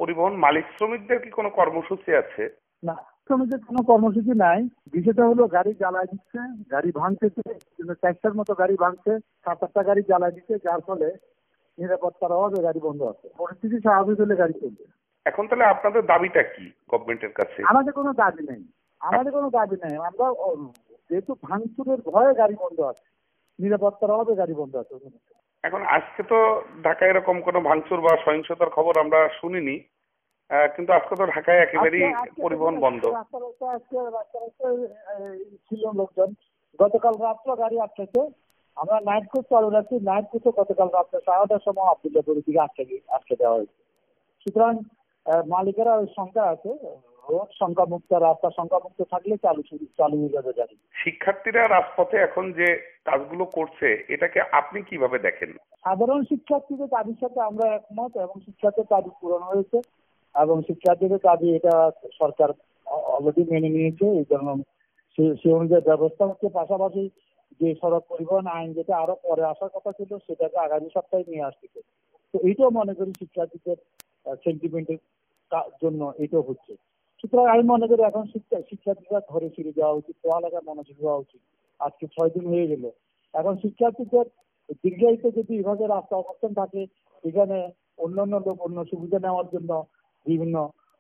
পরিবহন মালিক শ্রমিকদের কি কোনো কর্মসূচি আছে? না, শ্রমিকদের কোনো কর্মসূচি নাই। বিষয়টা হলো গাড়ি জ্বালায় দিচ্ছে, গাড়ি ভাঙতেছে, ট্যাক্সের মতো গাড়ি ভাঙছে, 7-8টা গাড়ি জ্বালায় দিচ্ছে, যার ফলে নিরাপত্তার অভাবে গাড়ি বন্ধ আছে। পরিস্থিতি স্বাভাবিক হলে গাড়ি চলবে। এখন তাহলে আপনাদের দাবিটা কি গভর্নমেন্টের কাছে? আমাদের কোনো দাবি নেই, আমাদের কোনো দাবি নেই। আমরা যেহেতু ভাঙচুরের ভয়ে গাড়ি বন্ধ আছে, নিরাপত্তার অভাবে গাড়ি বন্ধ আছে। এখন আজকে তো ঢাকায় এরকম কোনো ভাঙচুর বা সহিংসতার খবর আমরা শুনিনি, কিন্তু আজকে তো ঢাকায় একেবারেই পরিবহন বন্ধ। ছিল লোকজন, গতকাল রাত্রে গাড়ি আটকেছে। আমরা নাইট কোচ চালু রাখছি, নাইট কোচে গতকাল রাত্রে 11টার সময় আব্দুল্লাহপুর দিকে আটকে দেওয়া হয়েছে। সুতরাং মালিকেরা ওই সংখ্যা আছে, রোড সংখ্যামুক্ত, রাস্তা সংখ্যামুক্ত থাকলে চালু হয়ে যাবে গাড়ি। শিক্ষার্থীরা রাজপথে এখন যে কাজগুলো করছে এটাকে আপনি কিভাবে দেখেন? সাধারণ শিক্ষার্থীদের দাবির সাথে আমরা একমত, এবং শিক্ষার্থীর দাবি পূরণ হয়েছে, এবং শিক্ষার্থীদের দাবি এটা সরকার অলরেডি মেনে নিয়েছে। এই জন্য সে অনুযায়ী ব্যবস্থা হচ্ছে। পাশাপাশি যে সড়ক পরিবহন আইন যেটা আরো পরে আসার কথা ছিল, সেটাকে আগামী সপ্তাহে নিয়ে আসতেছে। তো এইটাও মনে করি শিক্ষার্থীদের সেন্টিমেন্টের জন্য এটাও হচ্ছে। সুতরাং আমি মনে করি এখন শিক্ষার্থীরা ঘরে ফিরে যাওয়া উচিত, পড়ালেখায় মনোযোগী হওয়া উচিত। আজকে 6 দিন হয়ে গেল। এখন শিক্ষার্থীদের দীর্ঘায়িত যদি এভাবে রাস্তা অবস্থান থাকে, এখানে অন্যান্য লোক অন্য সুবিধা নেওয়ার জন্য বিভিন্ন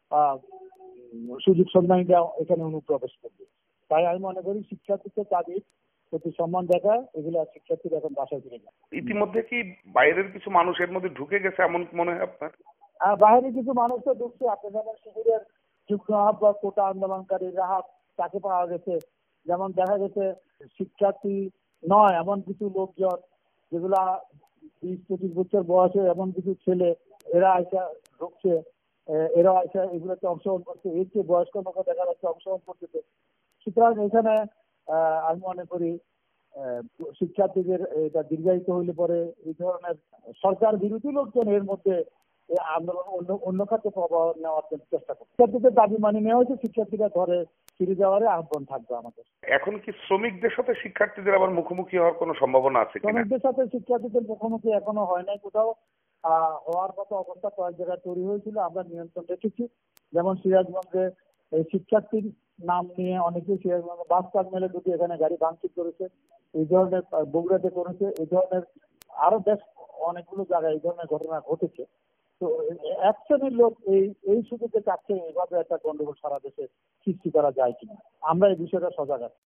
সুযোগ সন্ধানীরা এখানে অনুপ্রবেশ করবে। তাই আমি মনে করি শিক্ষার্থীদের দাবির প্রতি সম্মান দেখা, এগুলো শিক্ষার্থীরা এখন বাসায় ফিরে যায়। ইতিমধ্যে কি বাইরের কিছু মানুষ এর মধ্যে ঢুকে গেছে এমন মনে হয় আপনার? বাইরে কিছু মানুষ তো ঢুকছে। আপনি যেমন শিবিরের যুগ্ম আহ্বায়ক, কোটা আন্দোলনকারী রাহাত, তাকে পাওয়া গেছে। যেমন দেখা গেছে শিক্ষার্থী নয় এমন কিছু লোকজন, যেগুলা 20-25 বছর বয়সে এমন কিছু ছেলে, এরা আইসা ঢুকছে, এরা আইসা এগুলোতে অংশগ্রহণ করছে। এর চেয়ে বয়স্ক লোক দেখা যাচ্ছে অংশগ্রহণ করতেছে। সুতরাং এখানে আমি মনে করি শিক্ষার্থীদের এটা দীর্ঘায়িত হইলে পরে এই ধরনের সরকার বিরোধী লোকজন এর মধ্যে আন্দোলন অন্য খাতে প্রভাব নেওয়ার চেষ্টা করছে। শিক্ষার্থীদের দাবি মানে নেওয়া হয়েছে, শিক্ষার্থীরা ঘরে ফিরে যাওয়ার আহ্বান থাকবে আমাদের। এখন কি শ্রমিকদের সাথে শিক্ষার্থীদের আবার মুখোমুখি হওয়ার কোনো সম্ভাবনা আছে কিনা? শ্রমিকদের সাথে শিক্ষার্থীদের মুখোমুখি এখনো হয় নাই কোথাও। হওয়ার মতো অবস্থা কয়েক জায়গায় তৈরি হয়েছিল, আমরা নিয়ন্ত্রণ রেখেছি। যেমন সিরাজগঞ্জে এই শিক্ষার্থীর নাম নিয়ে অনেকে সিরাজগঞ্জে বাস টার্মিনালে ঢুকে এখানে গাড়ি ভাঙচুর করেছে। এই ধরনের বগুড়াতে করেছে। এই ধরনের আরো বেশ অনেকগুলো জায়গায় এই ধরনের ঘটনা ঘটেছে। তো এক শ্রেণীর লোক এই সুযোগে চাচ্ছে এভাবে একটা গন্ডগোল সারা দেশে সৃষ্টি করা যায় কিনা। আমরা এই বিষয়টা সজাগ আছি।